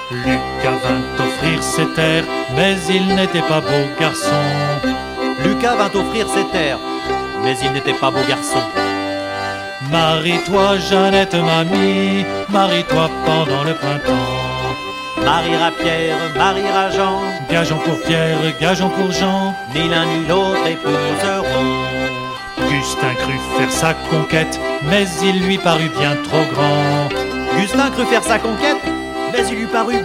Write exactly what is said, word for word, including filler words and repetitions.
Lucas vint offrir ses terres, mais il n'était pas beau garçon. Lucas vint offrir ses terres, mais il n'était pas beau garçon. Marie-toi, Jeannette, mamie, marie-toi pendant le printemps. Mariera Pierre, mariera Jean, Gageons pour Pierre, gageons pour Jean. ni l'un ni l'autre épouseront. Gustin crut faire sa conquête, mais il lui parut bien trop grand. Gustin crut faire sa conquête, mais il lui parut